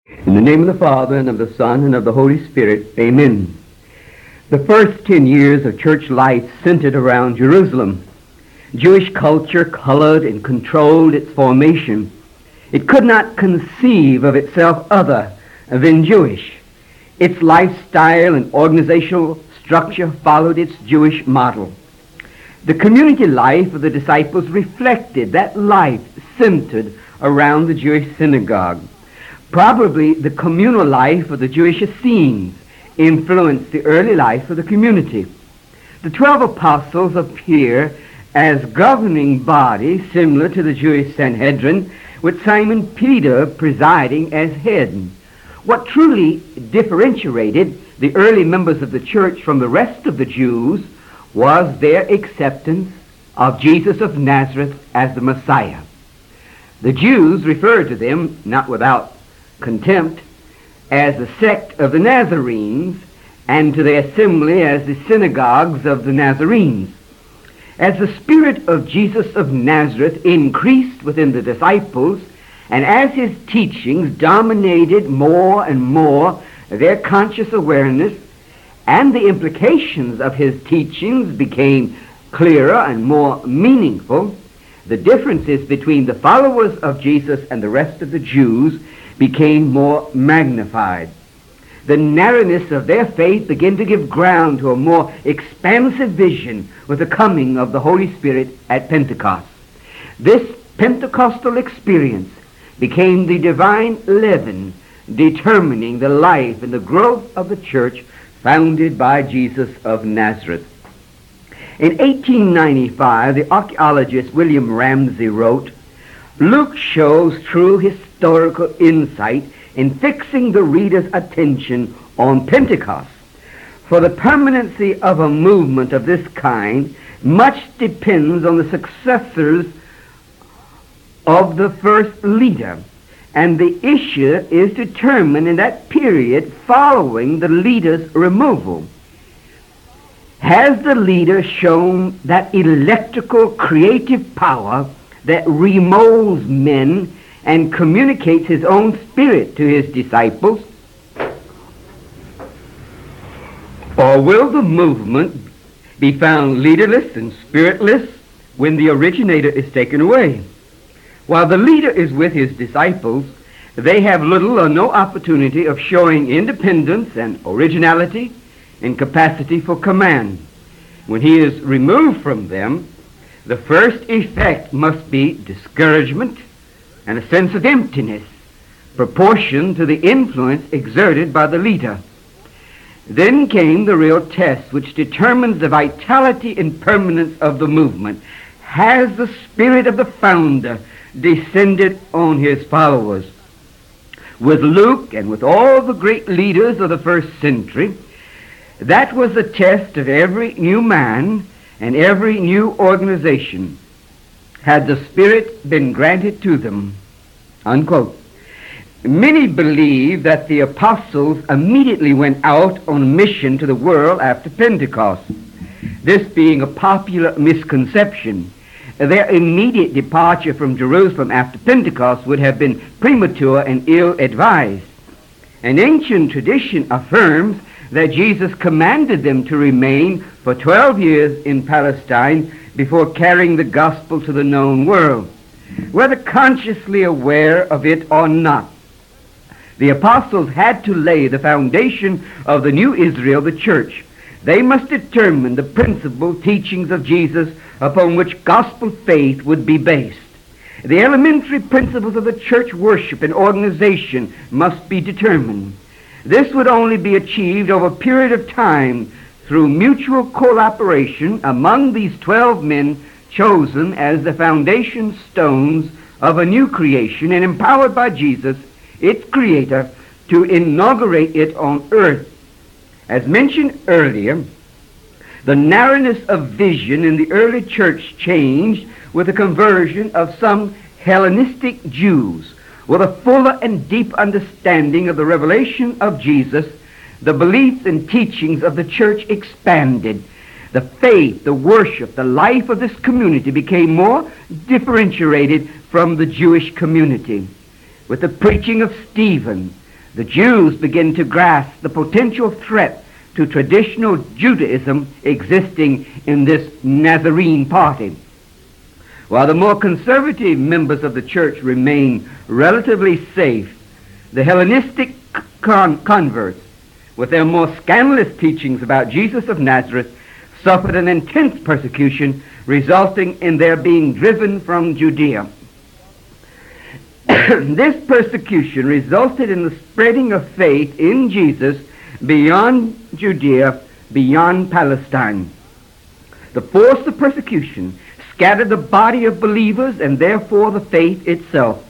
In the name of the Father, and of the Son, and of the Holy Spirit, amen. The first 10 years of church life centered around Jerusalem. Jewish culture colored and controlled its formation. It could not conceive of itself other than Jewish. Its lifestyle and organizational structure followed its Jewish model. The community life of the disciples reflected that life centered around the Jewish synagogue. Probably the communal life of the Jewish Essenes influenced the early life of the community. The 12 apostles appear as governing body similar to the Jewish Sanhedrin, with Simon Peter presiding as head. What truly differentiated the early members of the church from the rest of the Jews was their acceptance of Jesus of Nazareth as the Messiah. The Jews referred to them, not without contempt, as the sect of the Nazarenes, and to the assembly as the synagogues of the Nazarenes. As the Spirit of Jesus of Nazareth increased within the disciples, and as his teachings dominated more and more their conscious awareness, and the implications of his teachings became clearer and more meaningful, the differences between the followers of Jesus and the rest of the Jews became more magnified. The narrowness of their faith began to give ground to a more expansive vision with the coming of the Holy Spirit at Pentecost. This Pentecostal experience became the divine leaven determining the life and the growth of the church founded by Jesus of Nazareth. In 1895, the archaeologist William Ramsay wrote, "Luke shows true historical insight in fixing the reader's attention on Pentecost. For the permanency of a movement of this kind much depends on the successors of the first leader, and the issue is determined in that period following the leader's removal. Has the leader shown that electrical creative power that remolds men and communicates his own spirit to his disciples? Or will the movement be found leaderless and spiritless when the originator is taken away? While the leader is with his disciples, they have little or no opportunity of showing independence and originality and capacity for command. When he is removed from them, the first effect must be discouragement and a sense of emptiness, proportioned to the influence exerted by the leader. Then came the real test, which determines the vitality and permanence of the movement. Has the spirit of the founder descended on his followers? With Luke and with all the great leaders of the first century, that was the test of every new man and every new organization. Had the Spirit been granted to them?" Unquote. Many believe that the apostles immediately went out on mission to the world after Pentecost. This being a popular misconception, their immediate departure from Jerusalem after Pentecost would have been premature and ill-advised. An ancient tradition affirms that Jesus commanded them to remain for 12 years in Palestine before carrying the gospel to the known world. Whether consciously aware of it or not, the apostles had to lay the foundation of the new Israel, the church. They must determine the principal teachings of Jesus upon which gospel faith would be based. The elementary principles of the church worship and organization must be determined. This would only be achieved over a period of time through mutual cooperation among these 12 men chosen as the foundation stones of a new creation and empowered by Jesus, its creator, to inaugurate it on earth. As mentioned earlier, the narrowness of vision in the early church changed with the conversion of some Hellenistic Jews. With a fuller and deep understanding of the revelation of Jesus, the beliefs and teachings of the church expanded. The faith, the worship, the life of this community became more differentiated from the Jewish community. With the preaching of Stephen, The Jews begin to grasp the potential threat to traditional Judaism existing in this Nazarene party. While the more conservative members of the church remain relatively safe, the Hellenistic converts, with their more scandalous teachings about Jesus of Nazareth, suffered an intense persecution, resulting in their being driven from Judea. This persecution resulted in the spreading of faith in Jesus beyond Judea, beyond Palestine. The force of persecution scattered the body of believers and therefore the faith itself.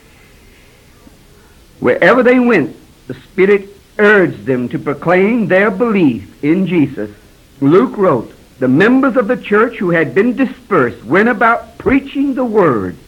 Wherever they went, the Spirit urged them to proclaim their belief in Jesus. Luke wrote, "The members of the church who had been dispersed went about preaching the word."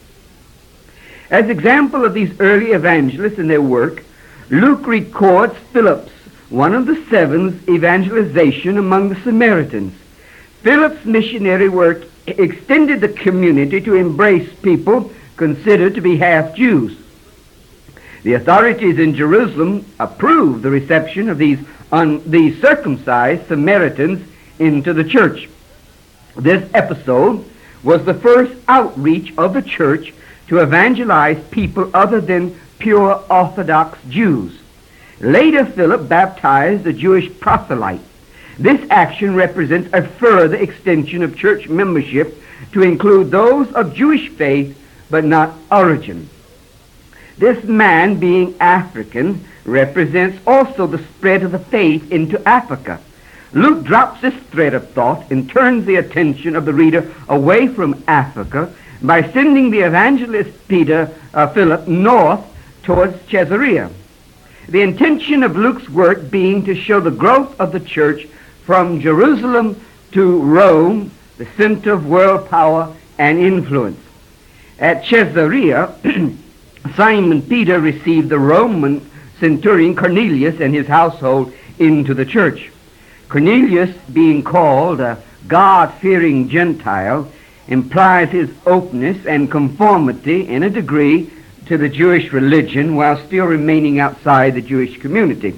As example of these early evangelists and their work, Luke records Philip's, one of the seven's, evangelization among the Samaritans. Philip's missionary work extended the community to embrace people considered to be half Jews. The authorities in Jerusalem approved the reception of these circumcised Samaritans into the church. This episode was the first outreach of the church to evangelize people other than pure Orthodox Jews. Later, Philip baptized a Jewish proselyte. This action represents a further extension of church membership to include those of Jewish faith but not origin. This man, being African, represents also the spread of the faith into Africa. Luke drops this thread of thought and turns the attention of the reader away from Africa by sending the evangelist Philip north towards Caesarea. The intention of Luke's work being to show the growth of the church from Jerusalem to Rome, the center of world power and influence. At Caesarea, Simon Peter received the Roman centurion Cornelius and his household into the church. Cornelius, being called a God-fearing Gentile, implies his openness and conformity in a degree to the Jewish religion while still remaining outside the Jewish community.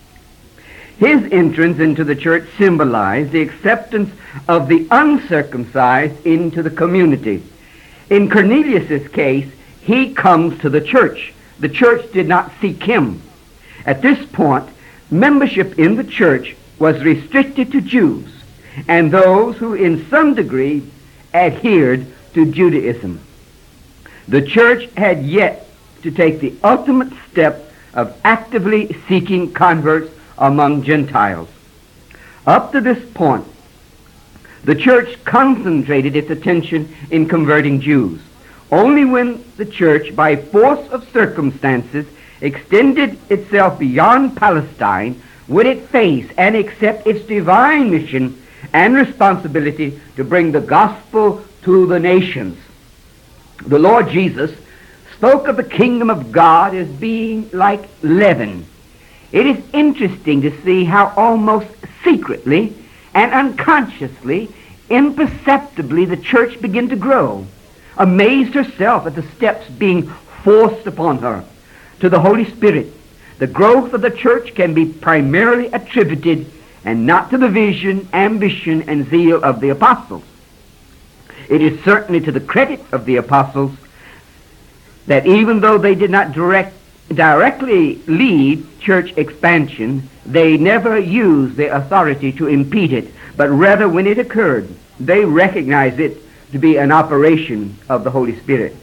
His entrance into the church symbolized the acceptance of the uncircumcised into the community. In Cornelius' case, he comes to the church. The church did not seek him. At this point, membership in the church was restricted to Jews and those who in some degree adhered to Judaism. The church had yet to take the ultimate step of actively seeking converts among Gentiles. Up to this point, the church concentrated its attention in converting Jews. Only when the church, by force of circumstances, extended itself beyond Palestine would it face and accept its divine mission and responsibility to bring the gospel to the nations. The Lord Jesus spoke of the kingdom of God as being like leaven. It is interesting to see how almost secretly and unconsciously, imperceptibly, the church began to grow, amazed herself at the steps being forced upon her to the Holy Spirit. The growth of the church can be primarily attributed and not to the vision, ambition, and zeal of the apostles. It is certainly to the credit of the apostles that even though they did not directly lead church expansion, they never used their authority to impede it, but rather when it occurred, they recognized it to be an operation of the Holy Spirit.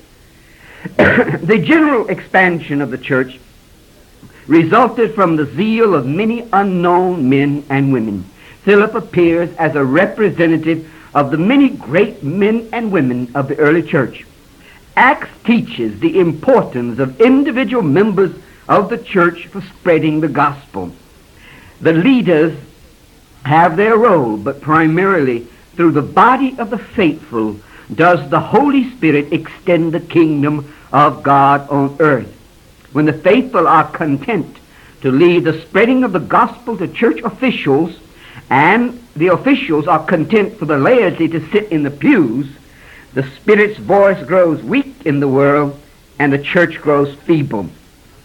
The general expansion of the church resulted from the zeal of many unknown men and women. Philip appears as a representative of the many great men and women of the early church. Acts teaches the importance of individual members of the church for spreading the gospel. The leaders have their role, but primarily through the body of the faithful does the Holy Spirit extend the kingdom of God on earth. When the faithful are content to lead the spreading of the gospel to church officials, and the officials are content for the laity to sit in the pews, the Spirit's voice grows weak in the world, and the church grows feeble.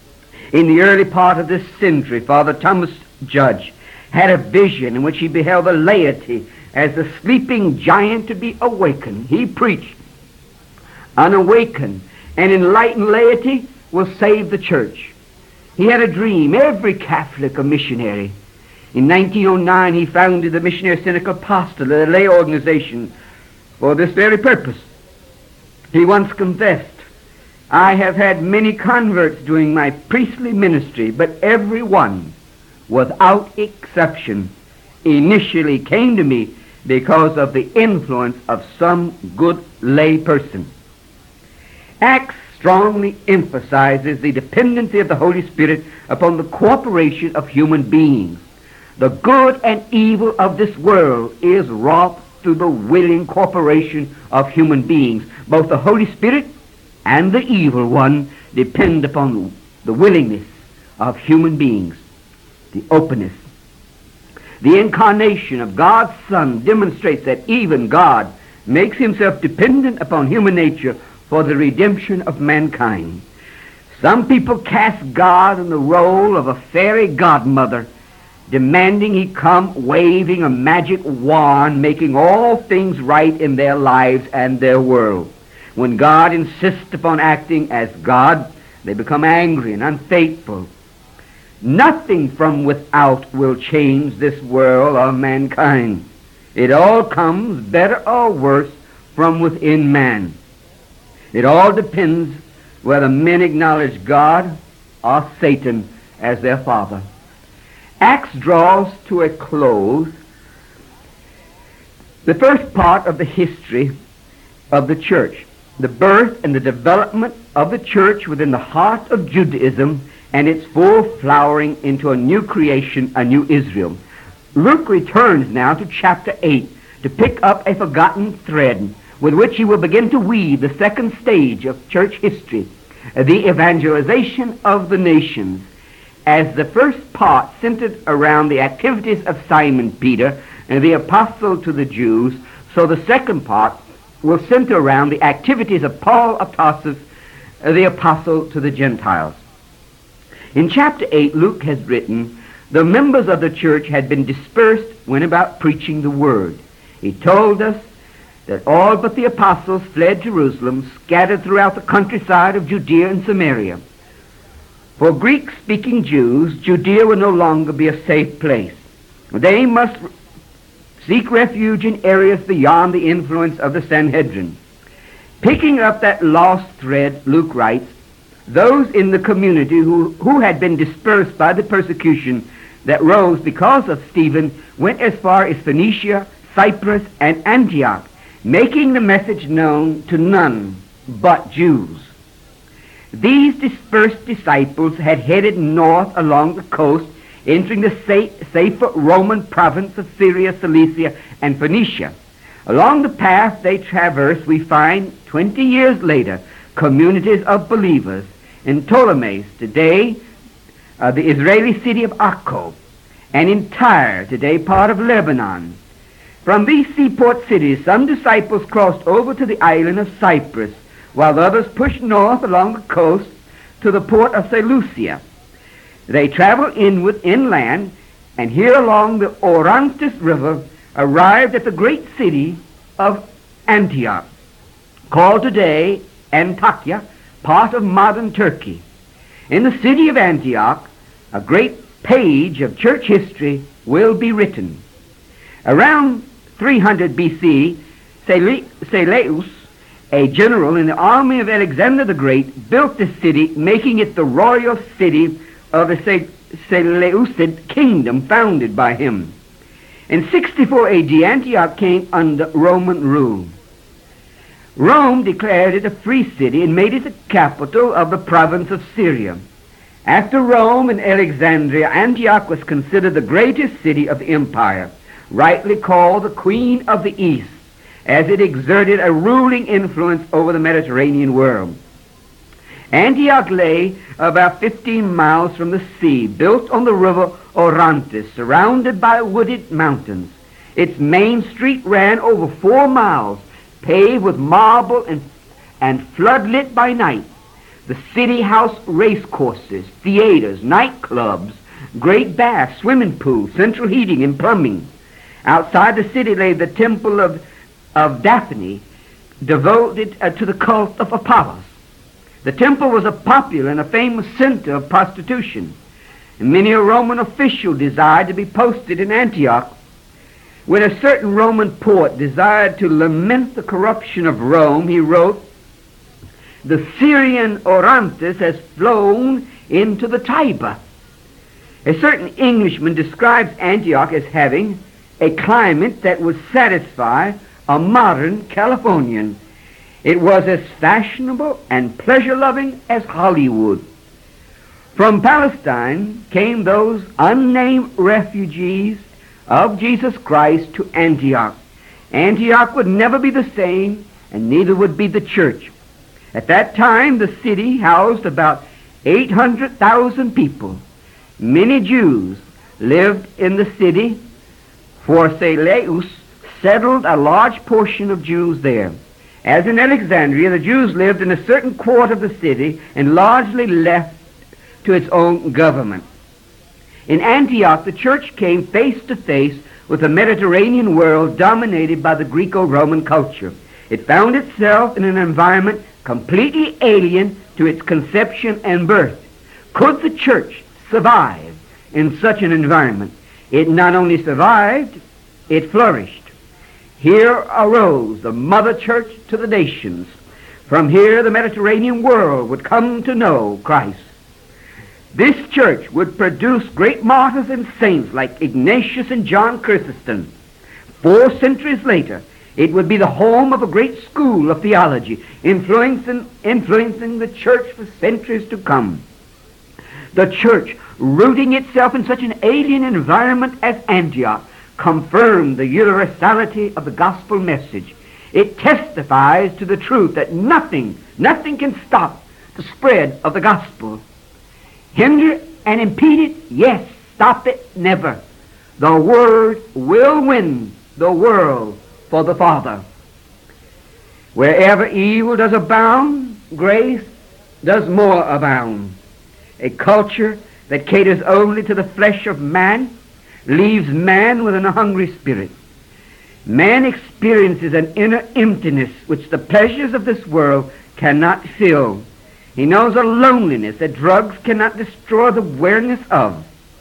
In the early part of this century, Father Thomas Judge had a vision in which he beheld the laity as the sleeping giant to be awakened. He preached, "An awakened and enlightened laity will save the church." He had a dream, every Catholic a missionary. In 1909, he founded the Missionary Synod Apostle, a lay organization, for this very purpose. He once confessed, "I have had many converts during my priestly ministry, but every one, without exception, initially came to me because of the influence of some good lay person." Acts strongly emphasizes the dependency of the Holy Spirit upon the cooperation of human beings. The good and evil of this world is wrought through the willing cooperation of human beings. Both the Holy Spirit and the evil one depend upon the willingness of human beings, the openness. The incarnation of God's Son demonstrates that even God makes himself dependent upon human nature for the redemption of mankind. Some people cast God in the role of a fairy godmother, demanding he come waving a magic wand, making all things right in their lives and their world. When God insists upon acting as God, they become angry and unfaithful. Nothing from without will change this world or mankind. It all comes, better or worse, from within man. It all depends whether men acknowledge God or Satan as their father. Acts draws to a close the first part of the history of the church, the birth and the development of the church within the heart of Judaism and its full flowering into a new creation, a new Israel. Luke returns now to chapter 8 to pick up a forgotten thread with which he will begin to weave the second stage of church history, the evangelization of the nations. As the first part centered around the activities of Simon Peter, the apostle to the Jews, so the second part will center around the activities of Paul of Tarsus, the apostle to the Gentiles. In chapter 8, Luke has written, the members of the church had been dispersed when about preaching the word. He told us that all but the apostles fled Jerusalem, scattered throughout the countryside of Judea and Samaria. For Greek-speaking Jews, Judea would no longer be a safe place. They must seek refuge in areas beyond the influence of the Sanhedrin. Picking up that lost thread, Luke writes, those in the community who had been dispersed by the persecution that rose because of Stephen went as far as Phoenicia, Cyprus, and Antioch, making the message known to none but Jews. These dispersed disciples had headed north along the coast, entering the safer Roman province of Syria, Cilicia, and Phoenicia. Along the path they traversed, we find 20 years later communities of believers in Ptolemais, today the Israeli city of Akko, and in Tyre, today part of Lebanon. From these seaport cities, some disciples crossed over to the island of Cyprus, while others pushed north along the coast to the port of Seleucia. They traveled inland, and here along the Orontes River arrived at the great city of Antioch, called today Antakya, part of modern Turkey. In the city of Antioch, a great page of church history will be written. Around 300 B.C., Seleucus, a general in the army of Alexander the Great, built this city, making it the royal city of the Seleucid kingdom founded by him. In 64 A.D., Antioch came under Roman rule. Rome declared it a free city and made it the capital of the province of Syria. After Rome and Alexandria, Antioch was considered the greatest city of the empire, rightly called the Queen of the East, as it exerted a ruling influence over the Mediterranean world. Antioch lay about 15 miles from the sea, built on the river Orontes, surrounded by wooded mountains. Its main street ran over 4 miles, paved with marble and floodlit by night. The city housed race courses, theaters, nightclubs, great baths, swimming pools, central heating and plumbing. Outside the city lay the temple of Daphne, devoted to the cult of Apollos. The temple was a popular and a famous center of prostitution. And many a Roman official desired to be posted in Antioch. When a certain Roman poet desired to lament the corruption of Rome, he wrote, "The Syrian Orontes has flown into the Tiber." A certain Englishman describes Antioch as having a climate that would satisfy a modern Californian. It was as fashionable and pleasure-loving as Hollywood. From Palestine came those unnamed refugees of Jesus Christ to Antioch. Antioch would never be the same, and neither would be the church. At that time, the city housed about 800,000 people. Many Jews lived in the city, for Seleucus settled a large portion of Jews there. As in Alexandria, the Jews lived in a certain quarter of the city and largely left to its own government. In Antioch, the church came face to face with a Mediterranean world dominated by the Greco-Roman culture. It found itself in an environment completely alien to its conception and birth. Could the church survive in such an environment? It not only survived, it flourished. Here arose the mother church to the nations. From here the Mediterranean world would come to know Christ. This church would produce great martyrs and saints like Ignatius and John Chrysostom. 4 centuries later, it would be the home of a great school of theology, influencing the church for centuries to come. The church, rooting itself in such an alien environment as Antioch, confirmed the universality of the gospel message. It testifies to the truth that nothing can stop the spread of the gospel. Hinder and impede it? Yes. Stop it? Never. The Word will win the world for the Father. Wherever evil does abound, grace does more abound. A culture that caters only to the flesh of man leaves man with a hungry spirit. Man experiences an inner emptiness which the pleasures of this world cannot fill. He knows a loneliness that drugs cannot destroy the awareness of.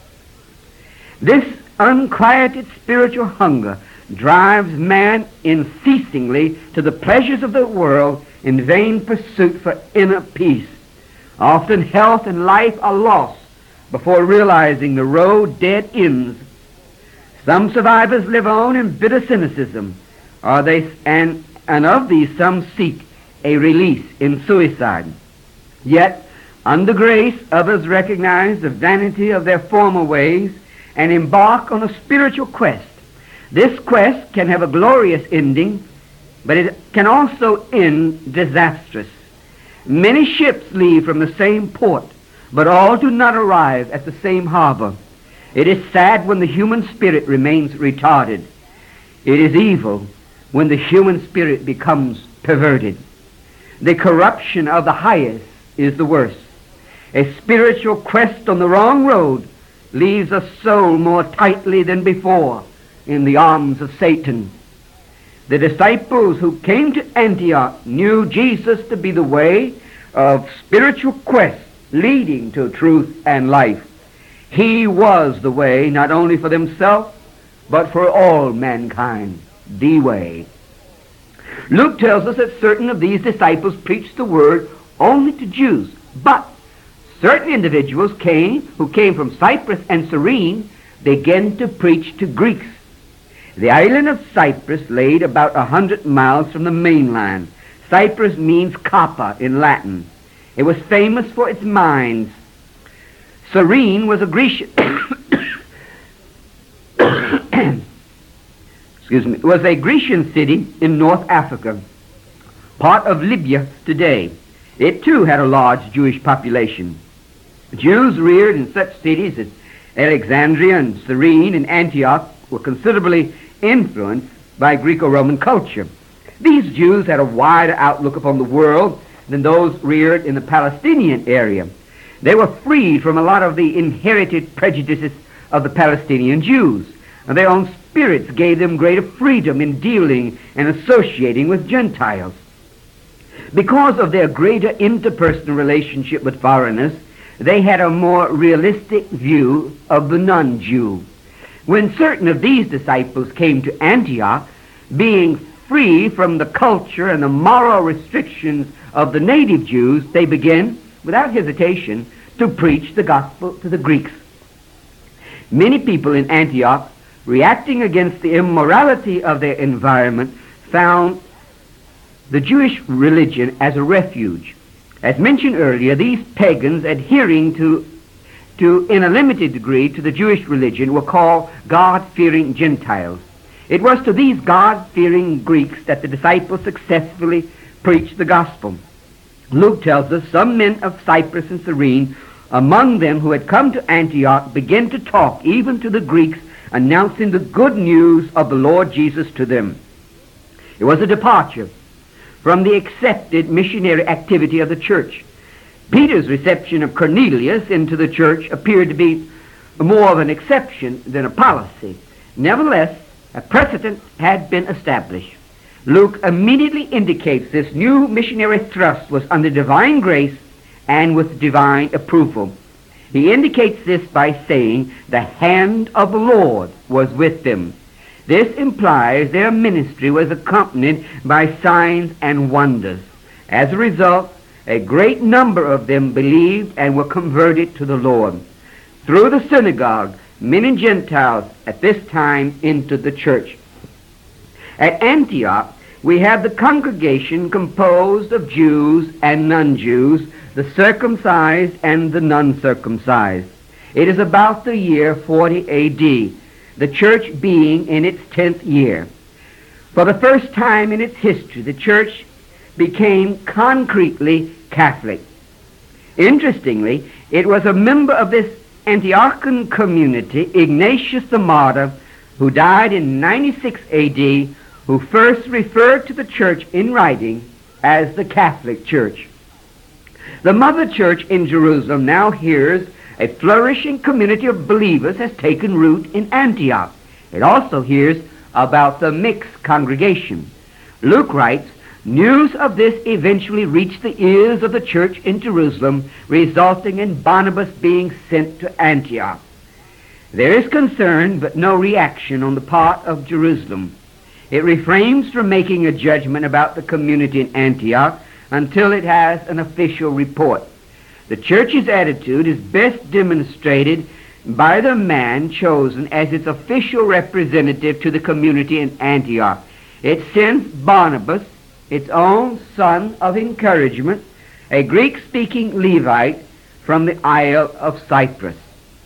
This unquieted spiritual hunger drives man unceasingly to the pleasures of the world in vain pursuit for inner peace. Often health and life are lost before realizing the road dead ends. Some survivors live on in bitter cynicism, and of these some seek a release in suicide. Yet, under grace, others recognize the vanity of their former ways and embark on a spiritual quest. This quest can have a glorious ending, but it can also end disastrous. Many ships leave from the same port, but all do not arrive at the same harbor. It is sad when the human spirit remains retarded. It is evil when the human spirit becomes perverted. The corruption of the highest is the worst. A spiritual quest on the wrong road leaves a soul more tightly than before in the arms of Satan. The disciples who came to Antioch knew Jesus to be the way of spiritual quest leading to truth and life. He was the way, not only for themselves, but for all mankind, the way. Luke tells us that certain of these disciples preached the word only to Jews, but certain individuals who came from Cyprus and Cyrene began to preach to Greeks. The island of Cyprus lay about 100 miles from the mainland. Cyprus means copper in Latin. It was famous for its mines. Cyrene was a Grecian was a Grecian city in North Africa, part of Libya today. It too had a large Jewish population. Jews reared in such cities as Alexandria and Cyrene and Antioch were considerably influenced by Greco-Roman culture. These Jews had a wider outlook upon the world than those reared in the Palestinian area. They were freed from a lot of the inherited prejudices of the Palestinian Jews, and their own spirits gave them greater freedom in dealing and associating with Gentiles. Because of their greater interpersonal relationship with foreigners, they had a more realistic view of the non-Jew. When certain of these disciples came to Antioch, being free from the culture and the moral restrictions of the native Jews, they began, without hesitation, to preach the gospel to the Greeks. Many people in Antioch, reacting against the immorality of their environment, found the Jewish religion as a refuge. As mentioned earlier, these pagans adhering to in a limited degree to the Jewish religion were called God-fearing Gentiles. It was to these God-fearing Greeks that the disciples successfully preached the gospel. Luke tells us some men of Cyprus and Cyrene, among them who had come to Antioch, began to talk even to the Greeks, announcing the good news of the Lord Jesus to them. It was a departure from the accepted missionary activity of the church. Peter's reception of Cornelius into the church appeared to be more of an exception than a policy. Nevertheless, a precedent had been established. Luke immediately indicates this new missionary thrust was under divine grace and with divine approval. He indicates this by saying the hand of the Lord was with them. This implies their ministry was accompanied by signs and wonders. As a result, a great number of them believed and were converted to the Lord. Through the synagogue, many Gentiles at this time entered the church. At Antioch, we have the congregation composed of Jews and non-Jews, the circumcised and the non-circumcised. It is about the year 40 A.D., the church being in its 10th year. For the first time in its history, the church became concretely Catholic. Interestingly, it was a member of this Antiochian community, Ignatius the Martyr, who died in 96 A.D., who first referred to the church in writing as the Catholic Church. The mother church in Jerusalem now hears a flourishing community of believers has taken root in Antioch. It also hears about the mixed congregation. Luke writes, news of this eventually reached the ears of the church in Jerusalem, resulting in Barnabas being sent to Antioch. There is concern but no reaction on the part of Jerusalem. It refrains from making a judgment about the community in Antioch until it has an official report. The church's attitude is best demonstrated by the man chosen as its official representative to the community in Antioch. It sends Barnabas, its own son of encouragement, a Greek-speaking Levite from the Isle of Cyprus.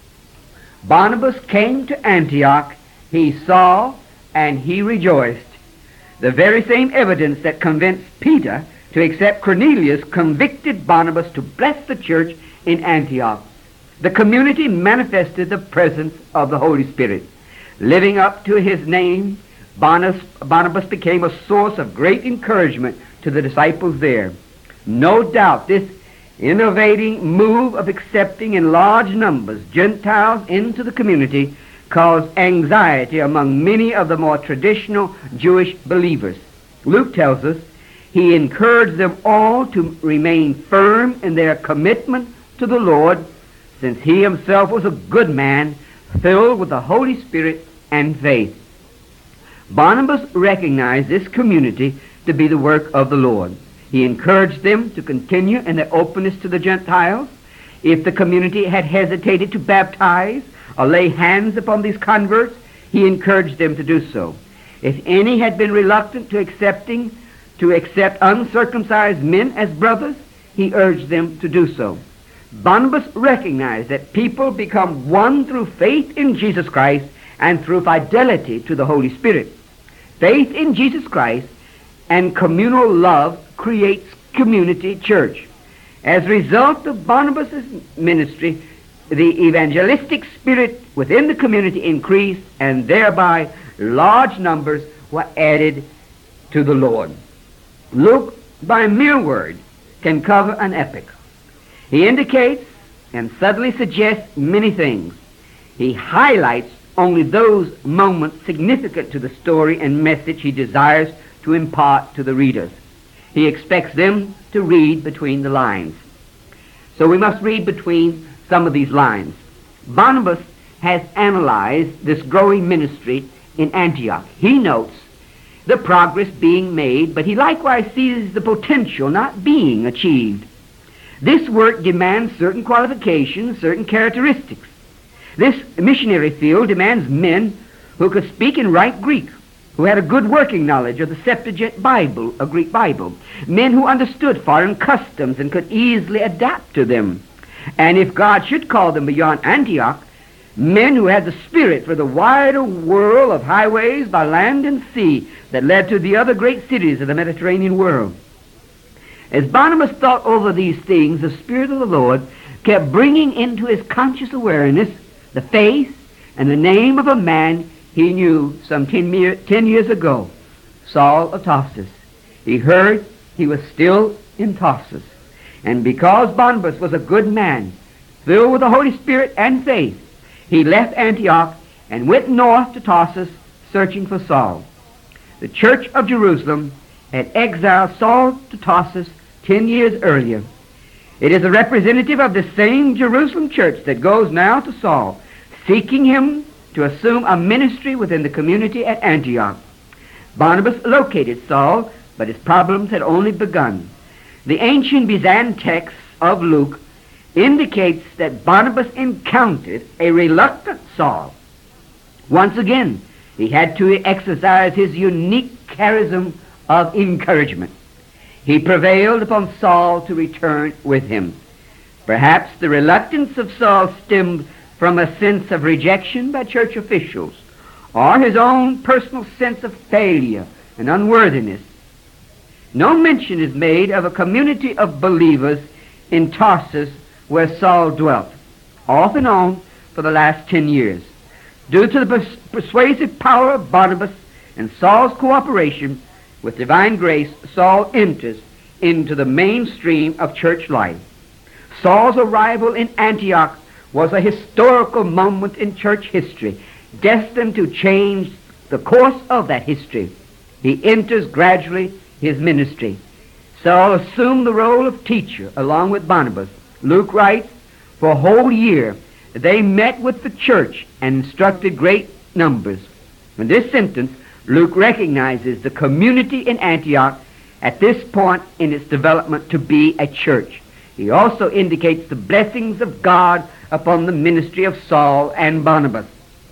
Barnabas came to Antioch, he saw, and he rejoiced. The very same evidence that convinced Peter to accept Cornelius convicted Barnabas to bless the church in Antioch. The community manifested the presence of the Holy Spirit. Living up to his name, Barnabas became a source of great encouragement to the disciples there. No doubt this innovating move of accepting in large numbers Gentiles into the community caused anxiety among many of the more traditional Jewish believers. Luke tells us he encouraged them all to remain firm in their commitment to the Lord, since he himself was a good man, filled with the Holy Spirit and faith. Barnabas recognized this community to be the work of the Lord. He encouraged them to continue in their openness to the Gentiles. If the community had hesitated to baptize or lay hands upon these converts, he encouraged them to do so. If any had been reluctant to accept uncircumcised men as brothers, he urged them to do so. Barnabas recognized that people become one through faith in Jesus Christ and through fidelity to the Holy Spirit. Faith in Jesus Christ and communal love creates community church. As a result of Barnabas' ministry, the evangelistic spirit within the community increased, and thereby large numbers were added to the Lord. Luke, by mere word, can cover an epoch. He indicates and subtly suggests many things. He highlights only those moments significant to the story and message he desires to impart to the readers. He expects them to read between the lines. So we must read between some of these lines. Barnabas has analyzed this growing ministry in Antioch. He notes the progress being made, but he likewise sees the potential not being achieved. This work demands certain qualifications, certain characteristics. This missionary field demands men who could speak and write Greek, who had a good working knowledge of the Septuagint Bible, a Greek Bible, men who understood foreign customs and could easily adapt to them. And if God should call them beyond Antioch, men who had the spirit for the wider world of highways by land and sea that led to the other great cities of the Mediterranean world. As Barnabas thought over these things, the Spirit of the Lord kept bringing into his conscious awareness the face and the name of a man he knew some 10 years ago, Saul of Tarsus. He heard he was still in Tarsus. And because Barnabas was a good man, filled with the Holy Spirit and faith, he left Antioch and went north to Tarsus searching for Saul. The church of Jerusalem had exiled Saul to Tarsus 10 years earlier. It is a representative of the same Jerusalem church that goes now to Saul, seeking him to assume a ministry within the community at Antioch. Barnabas located Saul, but his problems had only begun. The ancient Byzantine text of Luke indicates that Barnabas encountered a reluctant Saul. Once again, he had to exercise his unique charism of encouragement. He prevailed upon Saul to return with him. Perhaps the reluctance of Saul stemmed from a sense of rejection by church officials, or his own personal sense of failure and unworthiness. No mention is made of a community of believers in Tarsus where Saul dwelt, off and on for the last 10 years. Due to the persuasive power of Barnabas and Saul's cooperation with divine grace, Saul enters into the mainstream of church life. Saul's arrival in Antioch was a historical moment in church history, destined to change the course of that history. He enters gradually his ministry. Saul assumed the role of teacher along with Barnabas. Luke writes, for a whole year they met with the church and instructed great numbers. In this sentence, Luke recognizes the community in Antioch at this point in its development to be a church. He also indicates the blessings of God upon the ministry of Saul and Barnabas.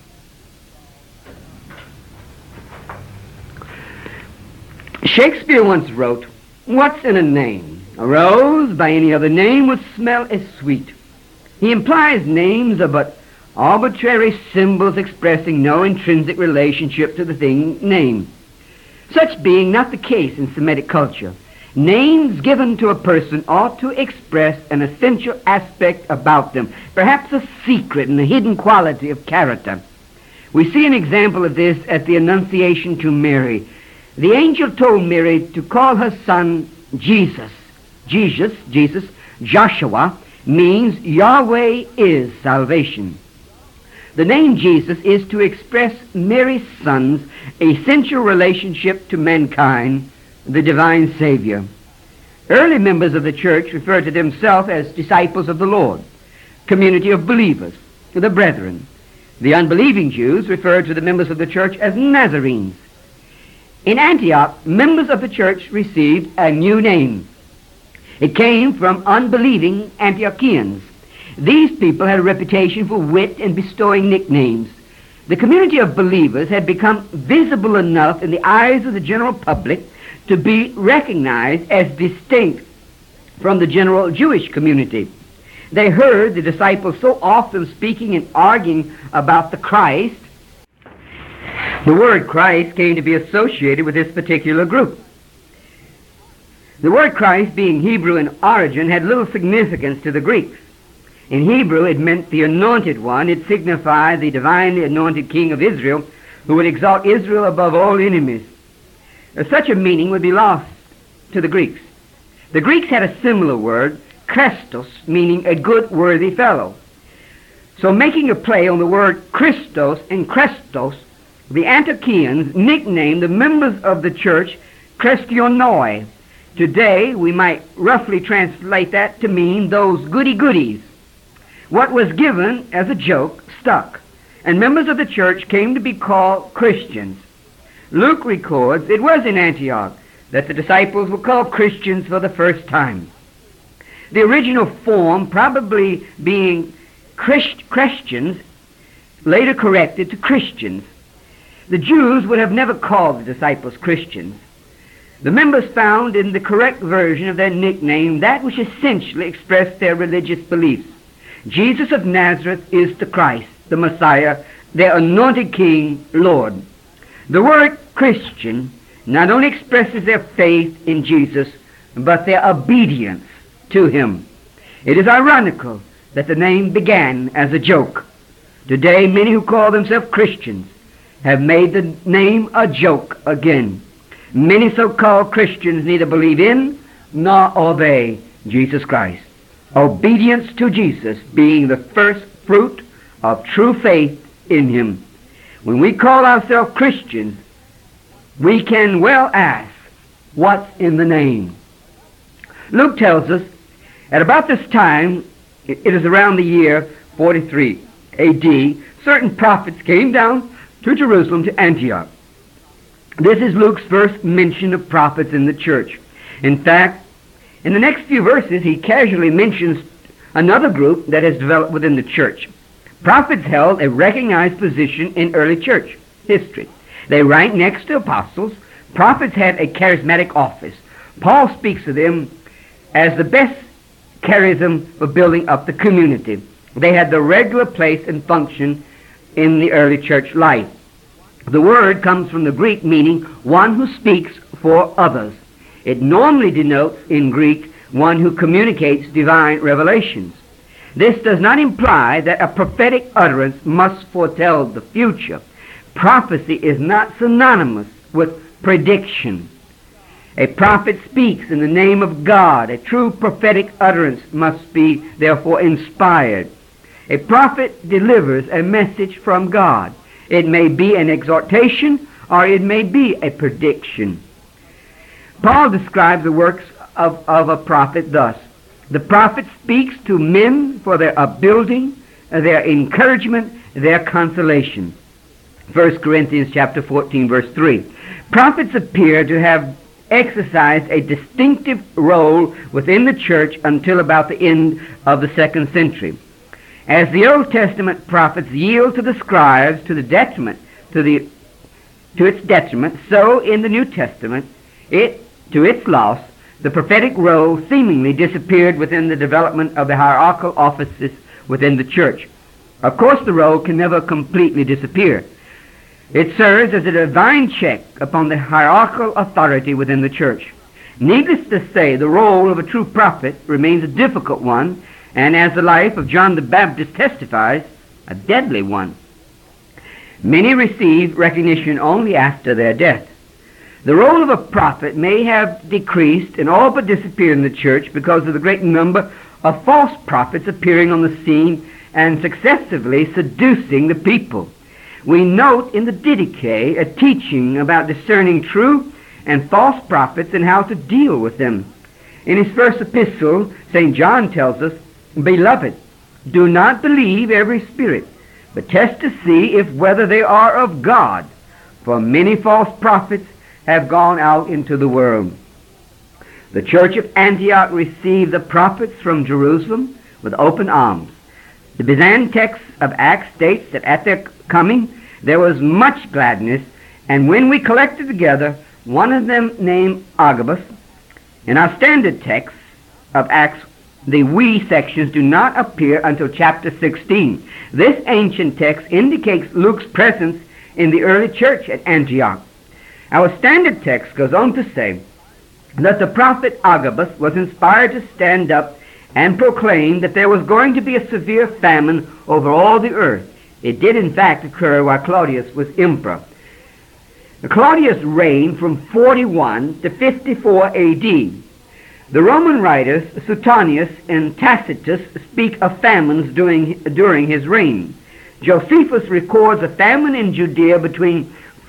Shakespeare once wrote, "What's in a name? A rose by any other name would smell as sweet." He implies names are but arbitrary symbols expressing no intrinsic relationship to the thing named. Such being not the case in Semitic culture. Names given to a person ought to express an essential aspect about them, perhaps a secret and a hidden quality of character. We see an example of this at the Annunciation to Mary. The angel told Mary to call her son Jesus. Jesus, Joshua, means Yahweh is salvation. The name Jesus is to express Mary's son's essential relationship to mankind, the divine Savior. Early members of the church referred to themselves as disciples of the Lord, community of believers, the brethren. The unbelieving Jews referred to the members of the church as Nazarenes. In Antioch, members of the church received a new name. It came from unbelieving Antiochians. These people had a reputation for wit and bestowing nicknames. The community of believers had become visible enough in the eyes of the general public to be recognized as distinct from the general Jewish community. They heard the disciples so often speaking and arguing about the Christ. The word Christ came to be associated with this particular group. The word Christ, being Hebrew in origin, had little significance to the Greeks. In Hebrew, it meant the anointed one. It signified the divinely anointed king of Israel who would exalt Israel above all enemies. Such a meaning would be lost to the Greeks. The Greeks had a similar word, Christos, meaning a good, worthy fellow. So making a play on the word Christos and Krestos, the Antiochians nicknamed the members of the church Christionoi. Today, we might roughly translate that to mean those goody-goodies. What was given as a joke stuck, and members of the church came to be called Christians. Luke records it was in Antioch that the disciples were called Christians for the first time. The original form probably being Christians, later corrected to Christians. The Jews would have never called the disciples Christians. The members found in the correct version of their nickname that which essentially expressed their religious beliefs. Jesus of Nazareth is the Christ, the Messiah, their anointed King, Lord. The word Christian not only expresses their faith in Jesus, but their obedience to him. It is ironical that the name began as a joke. Today, many who call themselves Christians have made the name a joke again. Many so-called Christians neither believe in nor obey Jesus Christ. Obedience to Jesus being the first fruit of true faith in him. When we call ourselves Christians, we can well ask, what's in the name? Luke tells us, at about this time, it is around the year 43 A.D., certain prophets came down to Jerusalem to Antioch. This is Luke's first mention of prophets in the church. In fact, in the next few verses, he casually mentions another group that has developed within the church. Prophets held a recognized position in early church history. They rank next to apostles. Prophets had a charismatic office. Paul speaks of them as the best charism for building up the community. They had the regular place and function in the early church life. The word comes from the Greek meaning one who speaks for others. It normally denotes in Greek one who communicates divine revelations. This does not imply that a prophetic utterance must foretell the future. Prophecy is not synonymous with prediction. A prophet speaks in the name of God. A true prophetic utterance must be therefore inspired. A prophet delivers a message from God. It may be an exhortation or it may be a prediction. Paul describes the works of a prophet thus. The prophet speaks to men for their upbuilding, their encouragement, their consolation. 1 Corinthians chapter 14, verse 3. Prophets appear to have exercised a distinctive role within the church until about the end of the 2nd century. As the Old Testament prophets yield to the scribes to its detriment, so in the New Testament, to its loss, the prophetic role seemingly disappeared within the development of the hierarchical offices within the church. Of course, the role can never completely disappear. It serves as a divine check upon the hierarchical authority within the church. Needless to say, the role of a true prophet remains a difficult one, and as the life of John the Baptist testifies, a deadly one. Many receive recognition only after their death. The role of a prophet may have decreased and all but disappeared in the church because of the great number of false prophets appearing on the scene and successively seducing the people. We note in the Didache a teaching about discerning true and false prophets and how to deal with them. In his first epistle, St. John tells us, "Beloved, do not believe every spirit, but test to see if whether they are of God, for many false prophets have gone out into the world." The church of Antioch received the prophets from Jerusalem with open arms. The Byzantine text of Acts states that at their coming there was much gladness, and when we collected together, one of them named Agabus. In our standard text of Acts, the "we" sections do not appear until chapter 16. This ancient text indicates Luke's presence in the early church at Antioch. Our standard text goes on to say that the prophet Agabus was inspired to stand up and proclaim that there was going to be a severe famine over all the earth. It did in fact occur while Claudius was emperor. Claudius reigned from 41 to 54 A.D. The Roman writers Suetonius and Tacitus speak of famines during his reign. Josephus records a famine in Judea between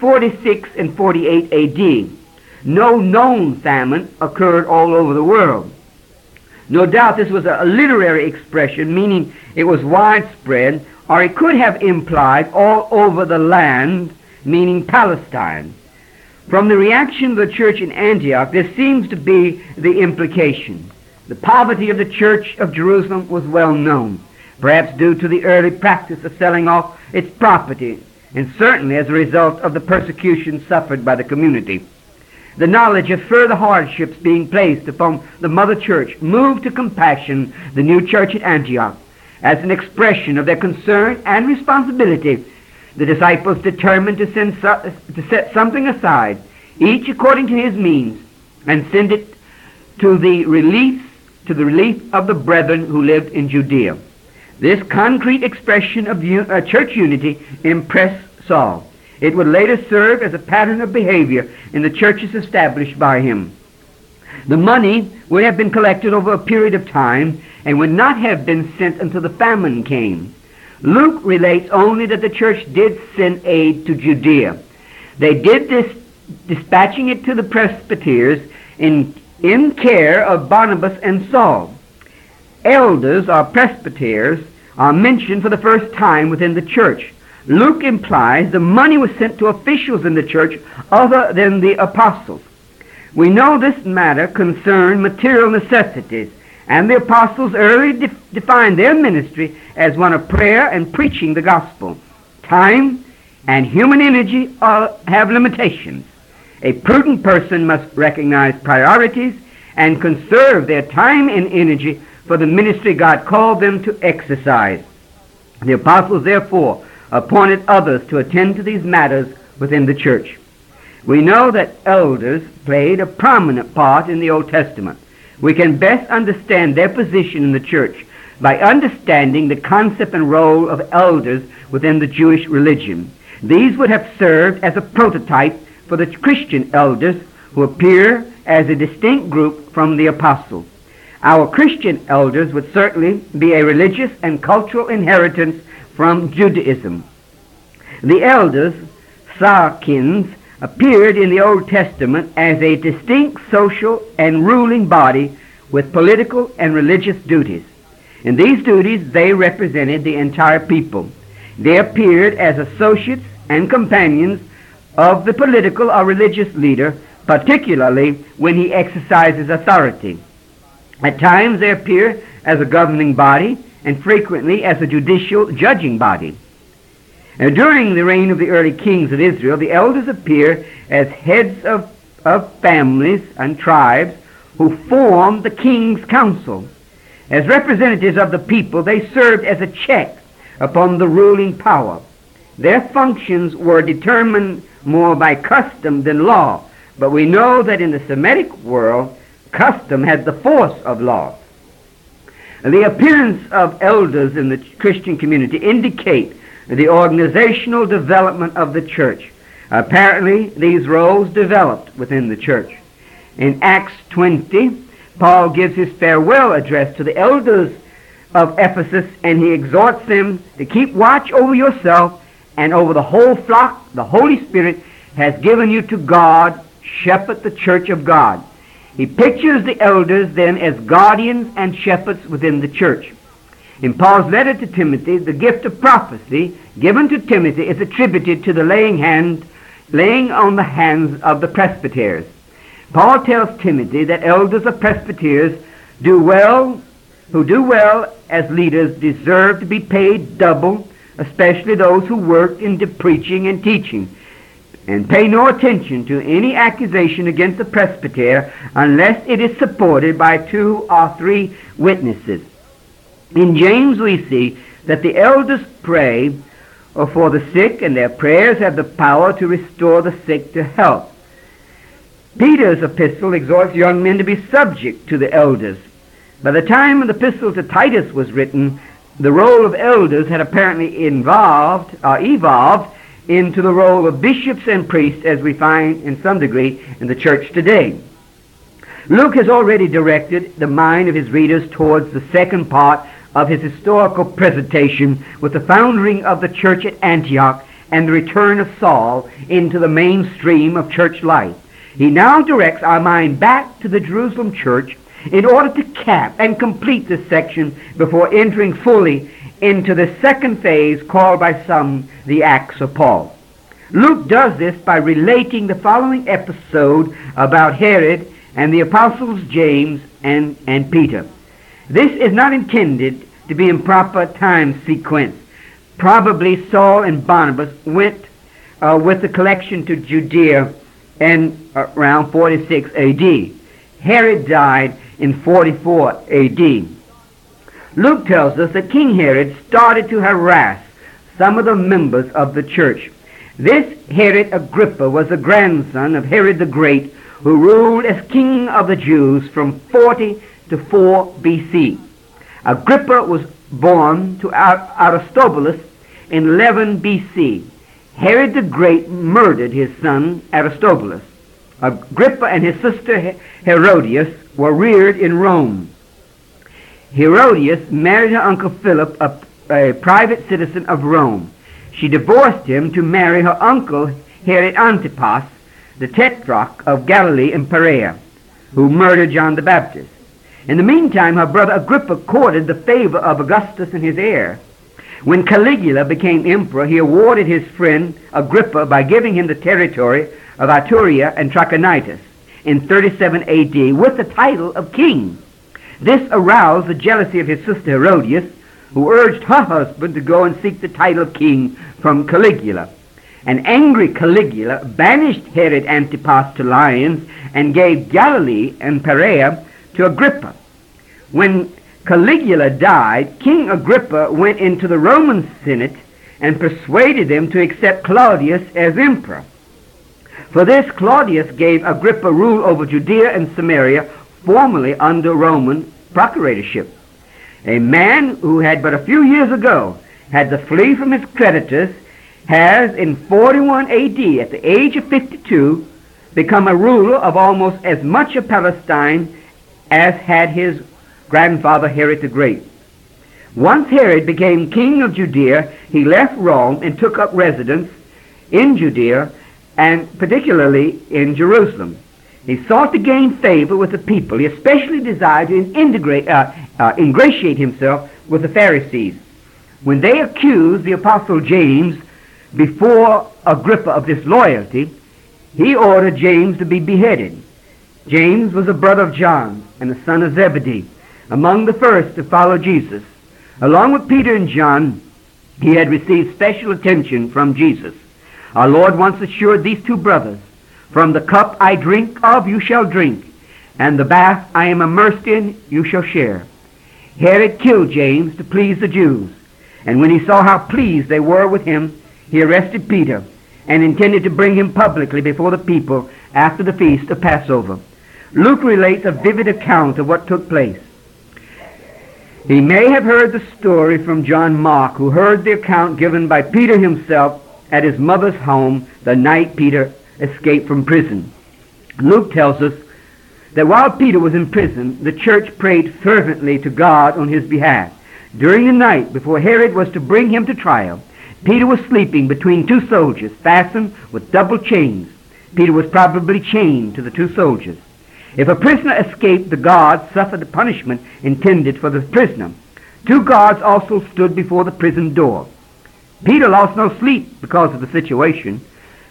46 and 48 A.D. No known famine occurred all over the world. No doubt this was a literary expression, meaning it was widespread, or it could have implied all over the land, meaning Palestine. From the reaction of the church in Antioch, this seems to be the implication. The poverty of the church of Jerusalem was well known, perhaps due to the early practice of selling off its property, and certainly as a result of the persecution suffered by the community. The knowledge of further hardships being placed upon the mother church moved to compassion the new church at Antioch. As an expression of their concern and responsibility, the disciples determined to set something aside, each according to his means, and send it to the relief of the brethren who lived in Judea. This concrete expression of church unity impressed Saul. It would later serve as a pattern of behavior in the churches established by him. The money would have been collected over a period of time and would not have been sent until the famine came. Luke relates only that the church did send aid to Judea. They did this, dispatching it to the presbyters in care of Barnabas and Saul. Elders or presbyters are mentioned for the first time within the church. Luke implies the money was sent to officials in the church other than the apostles. We know this matter concerned material necessities, and the apostles early defined their ministry as one of prayer and preaching the gospel. Time and human energy have limitations. A prudent person must recognize priorities and conserve their time and energy for the ministry God called them to exercise. The apostles, therefore, appointed others to attend to these matters within the church. We know that elders played a prominent part in the Old Testament. We can best understand their position in the church by understanding the concept and role of elders within the Jewish religion. These would have served as a prototype for the Christian elders who appear as a distinct group from the apostles. Our Christian elders would certainly be a religious and cultural inheritance from Judaism. The elders, Sarkins, appeared in the Old Testament as a distinct social and ruling body with political and religious duties. In these duties, they represented the entire people. They appeared as associates and companions of the political or religious leader, particularly when he exercises authority. At times, they appear as a governing body and frequently as a judicial judging body. During the reign of the early kings of Israel, the elders appear as heads of families and tribes who formed the king's council. As representatives of the people, they served as a check upon the ruling power. Their functions were determined more by custom than law, but we know that in the Semitic world, custom had the force of law. The appearance of elders in the Christian community indicate the organizational development of the church. Apparently, these roles developed within the church. In Acts 20, Paul gives his farewell address to the elders of Ephesus, and he exhorts them to keep watch over yourself and over the whole flock the Holy Spirit has given you to guard, shepherd the church of God. He pictures the elders then as guardians and shepherds within the church. In Paul's letter to Timothy, the gift of prophecy given to Timothy is attributed to the laying on the hands of the presbyters. Paul tells Timothy that elders or presbyters who do well as leaders deserve to be paid double, especially those who work in the preaching and teaching. And pay no attention to any accusation against the presbyter unless it is supported by 2 or 3 witnesses. In James we see that the elders pray for the sick, and their prayers have the power to restore the sick to health. Peter's epistle exhorts young men to be subject to the elders. By the time the epistle to Titus was written, the role of elders had apparently evolved into the role of bishops and priests, as we find in some degree in the church today. Luke has already directed the mind of his readers towards the second part of his historical presentation with the founding of the church at Antioch and the return of Saul into the mainstream of church life. He now directs our mind back to the Jerusalem church in order to cap and complete this section before entering fully into the second phase called by some the Acts of Paul. Luke does this by relating the following episode about Herod and the apostles James and Peter. This is not intended to be in proper time sequence. Probably Saul and Barnabas went with the collection to Judea in around 46 A.D. Herod died in 44 A.D. Luke tells us that King Herod started to harass some of the members of the church. This Herod Agrippa was the grandson of Herod the Great, who ruled as king of the Jews from 40 to 4 B.C. Agrippa was born to Aristobulus in 11 B.C. Herod the Great murdered his son Aristobulus. Agrippa and his sister Herodias were reared in Rome. Herodias married her uncle Philip, a private citizen of Rome. She divorced him to marry her uncle Herod Antipas, the tetrarch of Galilee and Perea, who murdered John the Baptist. In the meantime, her brother Agrippa courted the favor of Augustus and his heir. When Caligula became emperor, he awarded his friend Agrippa by giving him the territory of Iturea and Trachonitis in 37 A.D. with the title of king. This aroused the jealousy of his sister Herodias, who urged her husband to go and seek the title of king from Caligula. An angry Caligula banished Herod Antipas to Lyons and gave Galilee and Perea to Agrippa. When Caligula died, King Agrippa went into the Roman Senate and persuaded them to accept Claudius as emperor. For this, Claudius gave Agrippa rule over Judea and Samaria, formerly under Roman procuratorship. A man who had but a few years ago had to flee from his creditors has in 41 A.D., at the age of 52, become a ruler of almost as much of Palestine as had his grandfather Herod the Great. Once Herod became king of Judea, he left Rome and took up residence in Judea and particularly in Jerusalem. He sought to gain favor with the people. He especially desired to ingratiate himself with the Pharisees. When they accused the apostle James before Agrippa of disloyalty, he ordered James to be beheaded. James was a brother of John and the son of Zebedee, among the first to follow Jesus. Along with Peter and John, he had received special attention from Jesus. Our Lord once assured these two brothers, "From the cup I drink of you shall drink, and the bath I am immersed in you shall share." Herod killed James to please the Jews, and when he saw how pleased they were with him, he arrested Peter and intended to bring him publicly before the people after the feast of Passover. Luke relates a vivid account of what took place. He may have heard the story from John Mark, who heard the account given by Peter himself at his mother's home the night Peter escaped from prison. Luke tells us that while Peter was in prison, the church prayed fervently to God on his behalf. During the night before Herod was to bring him to trial, Peter was sleeping between two soldiers fastened with double chains. Peter was probably chained to the two soldiers. If a prisoner escaped, the guards suffered the punishment intended for the prisoner. Two guards also stood before the prison door. Peter lost no sleep because of the situation.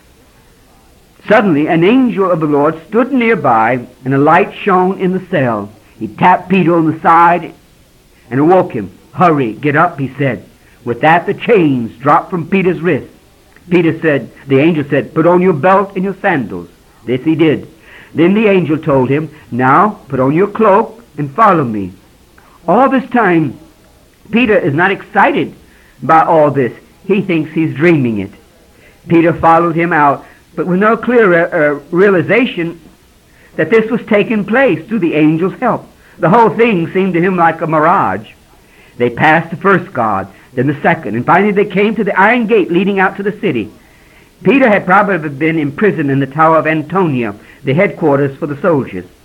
Suddenly, an angel of the Lord stood nearby, and a light shone in the cell. He tapped Peter on the side and awoke him. "Hurry, get up," he said. With that, the chains dropped from Peter's wrists. The angel said, "Put on your belt and your sandals." This he did. Then the angel told him, "Now put on your cloak and follow me." All this time, Peter is not excited by all this. He thinks he's dreaming it. Peter followed him out, but with no clear realization that this was taking place through the angel's help. The whole thing seemed to him like a mirage. They passed the first guard, then the second, and finally they came to the iron gate leading out to the city. Peter had probably been imprisoned in the Tower of Antonia, the headquarters for the soldiers.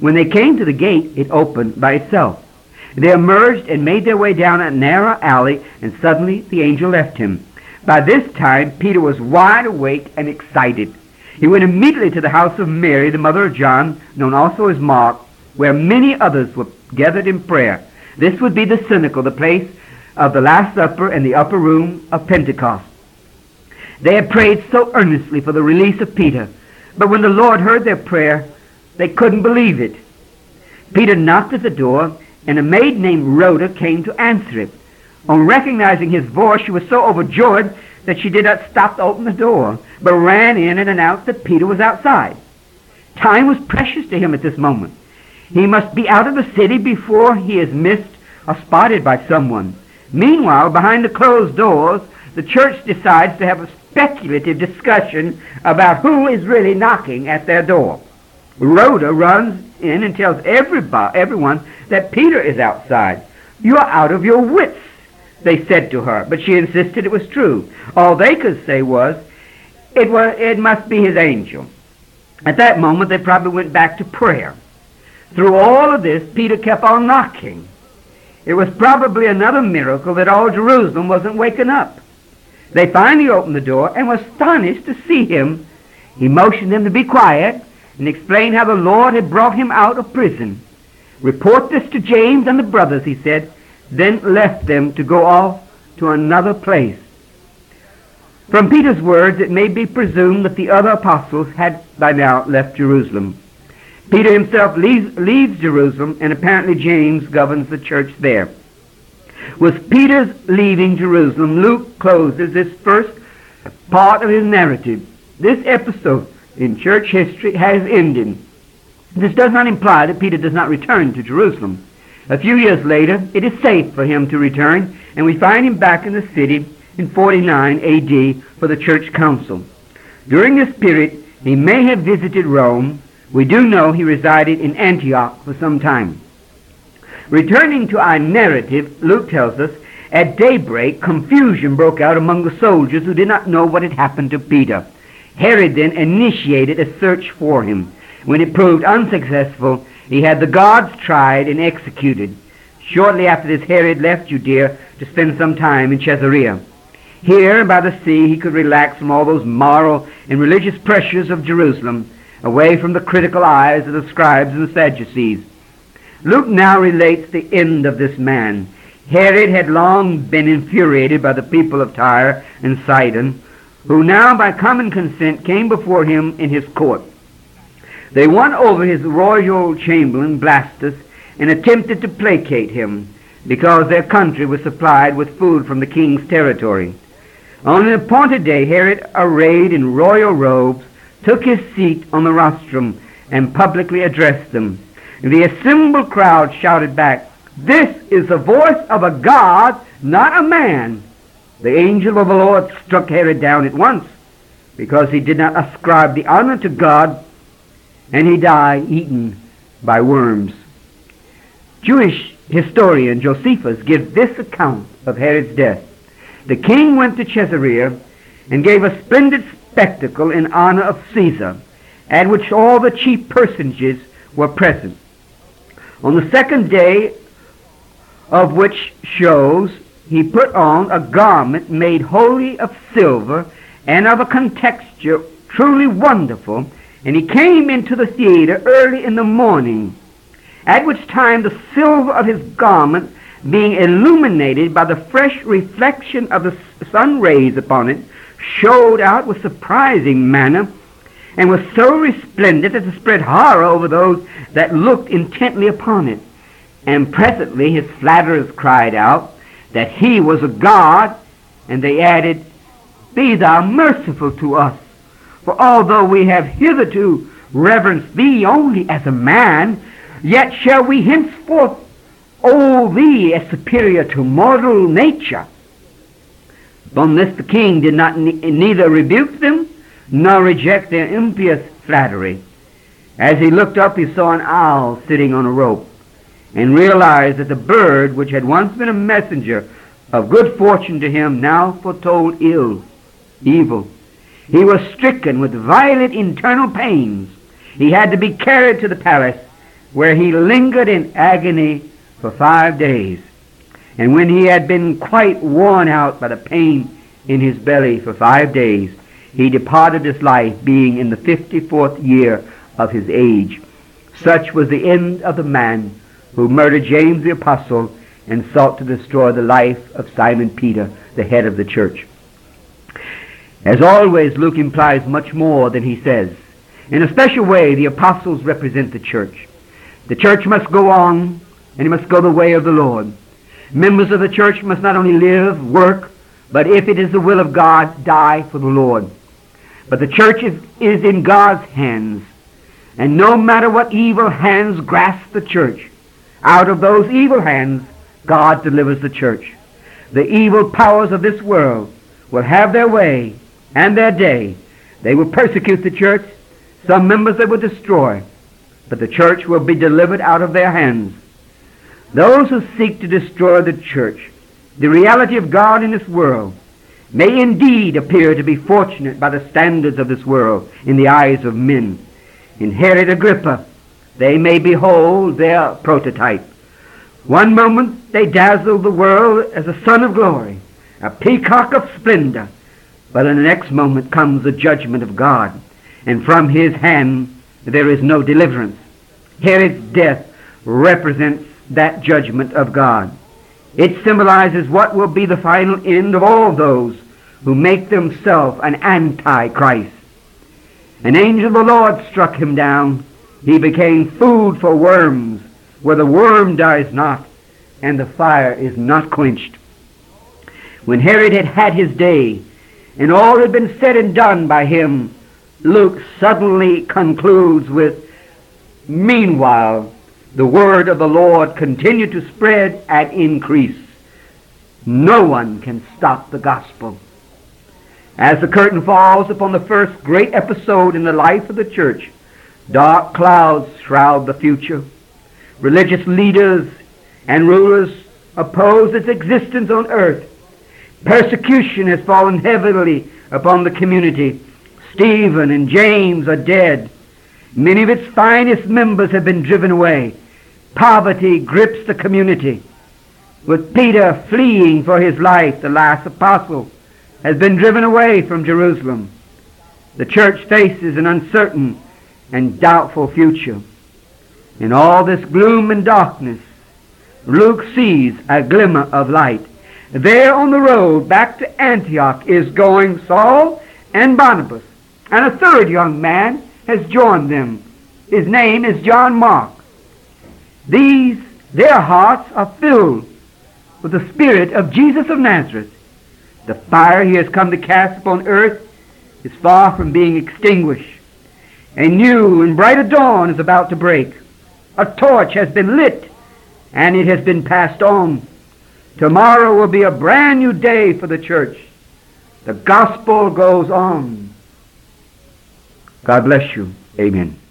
When they came to the gate, it opened by itself. They emerged and made their way down a narrow alley, and suddenly the angel left him. By this time, Peter was wide awake and excited. He went immediately to the house of Mary, the mother of John, known also as Mark, where many others were gathered in prayer. This would be the cenacle, the place of the Last Supper and the upper room of Pentecost. They had prayed so earnestly for the release of Peter, but when the Lord heard their prayer, they couldn't believe it. Peter knocked at the door, and a maid named Rhoda came to answer it. On recognizing his voice, she was so overjoyed that she did not stop to open the door, but ran in and announced that Peter was outside. Time was precious to him at this moment. He must be out of the city before he is missed or spotted by someone. Meanwhile, behind the closed doors, the church decides to have a speculative discussion about who is really knocking at their door. Rhoda runs in and tells everyone that Peter is outside. "You are out of your wits," they said to her, but she insisted it was true. All they could say was, it must be his angel. At that moment, they probably went back to prayer. Through all of this, Peter kept on knocking. It was probably another miracle that all Jerusalem wasn't waking up. They finally opened the door and were astonished to see him. He motioned them to be quiet and explained how the Lord had brought him out of prison. "Report this to James and the brothers," he said, then left them to go off to another place. From Peter's words, it may be presumed that the other apostles had by now left Jerusalem. Peter himself leaves Jerusalem, and apparently James governs the church there. With Peter's leaving Jerusalem, Luke closes this first part of his narrative. This episode in church history has ended. This does not imply that Peter does not return to Jerusalem. A few years later, it is safe for him to return, and we find him back in the city in 49 A.D. for the church council. During this period, he may have visited Rome. We do know he resided in Antioch for some time. Returning to our narrative, Luke tells us, at daybreak, confusion broke out among the soldiers who did not know what had happened to Peter. Herod then initiated a search for him. When it proved unsuccessful, he had the guards tried and executed. Shortly after this, Herod left Judea to spend some time in Caesarea. Here, by the sea, he could relax from all those moral and religious pressures of Jerusalem, away from the critical eyes of the scribes and the Sadducees. Luke now relates the end of this man. Herod had long been infuriated by the people of Tyre and Sidon, who now by common consent came before him in his court. They won over his royal chamberlain Blastus and attempted to placate him because their country was supplied with food from the king's territory. On an appointed day, Herod, arrayed in royal robes, took his seat on the rostrum and publicly addressed them. The assembled crowd shouted back, "This is the voice of a god, not a man." The angel of the Lord struck Herod down at once because he did not ascribe the honor to God, and he died eaten by worms. Jewish historian Josephus gives this account of Herod's death. The king went to Caesarea and gave a splendid spectacle in honor of Caesar, at which all the chief personages were present. On the second day of which shows, he put on a garment made wholly of silver and of a contexture truly wonderful, and he came into the theater early in the morning, at which time the silver of his garment, being illuminated by the fresh reflection of the sun rays upon it, showed out with surprising manner, and was so resplendent as to spread horror over those that looked intently upon it. And presently his flatterers cried out that he was a god, and they added, "Be thou merciful to us, for although we have hitherto reverenced thee only as a man, yet shall we henceforth hold thee as superior to mortal nature." Upon this the king did not neither rebuke them nor reject their impious flattery. As he looked up, he saw an owl sitting on a rope, and realized that the bird, which had once been a messenger of good fortune to him, now foretold evil. He was stricken with violent internal pains. He had to be carried to the palace, where he lingered in agony for 5 days. And when he had been quite worn out by the pain in his belly for 5 days, he departed this life, being in the 54th year of his age. Such was the end of the man who murdered James the apostle and sought to destroy the life of Simon Peter, the head of the church. As always, Luke implies much more than he says. In a special way, the apostles represent the church. The church must go on, and it must go the way of the Lord. Members of the church must not only live, work, but if it is the will of God, die for the Lord. But the church is in God's hands, and no matter what evil hands grasp the church, out of those evil hands, God delivers the church. The evil powers of this world will have their way and their day. They will persecute the church. Some members they will destroy, but the church will be delivered out of their hands. Those who seek to destroy the church, the reality of God in this world, may indeed appear to be fortunate by the standards of this world in the eyes of men. In Herod Agrippa, they may behold their prototype. One moment they dazzle the world as a son of glory, a peacock of splendor, but in the next moment comes the judgment of God, and from his hand there is no deliverance. Herod's death represents that judgment of God. It symbolizes what will be the final end of all those who make themselves an antichrist. An angel of the Lord struck him down. He became food for worms, where the worm dies not, and the fire is not quenched. When Herod had had his day, and all had been said and done by him, Luke suddenly concludes with, "Meanwhile, the word of the Lord continued to spread and increase." No one can stop the gospel. As the curtain falls upon the first great episode in the life of the church, dark clouds shroud the future. Religious leaders and rulers oppose its existence on earth. Persecution has fallen heavily upon the community. Stephen and James are dead. Many of its finest members have been driven away. Poverty grips the community. With Peter fleeing for his life, the last apostle has been driven away from Jerusalem. The church faces an uncertain and doubtful future. In all this gloom and darkness, Luke sees a glimmer of light. There on the road back to Antioch is going Saul and Barnabas, and a third young man has joined them. His name is John Mark. Their hearts are filled with the Spirit of Jesus of Nazareth. The fire he has come to cast upon earth is far from being extinguished. A new and brighter dawn is about to break. A torch has been lit, and it has been passed on. Tomorrow will be a brand new day for the church. The gospel goes on. God bless you. Amen.